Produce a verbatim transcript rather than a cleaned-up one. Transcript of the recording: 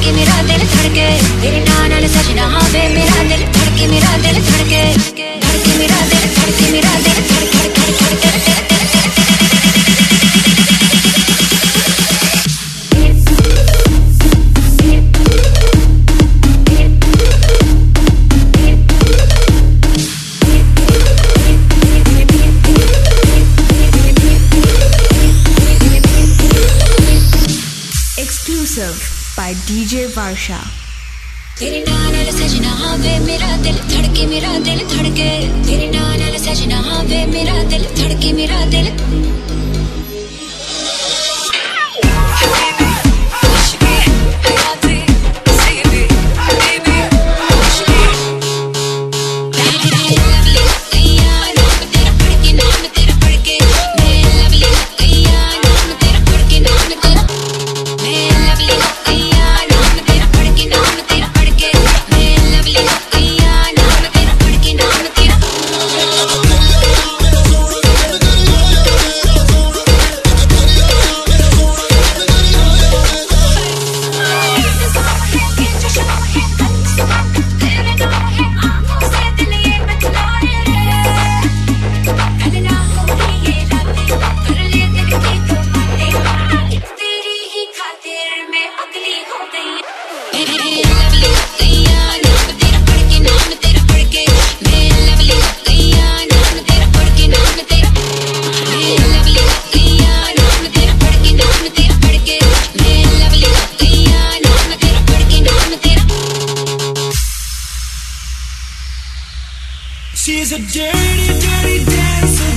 धड़के मेरा दिल धड़के तेरे नाम नाल सजना वे मेरा दिल धड़के मेरा दिल धड़के धड़के मेरा दिल धड़के मेरा दिल धड़के धड़के by D J Varsha. तेरे नाम नाल सजना वे मेरा दिल धड़के मेरा दिल धड़के तेरे नाम नाल सजना वे मेरा दिल धड़के मेरा दिल She's a dirty, dirty dancer.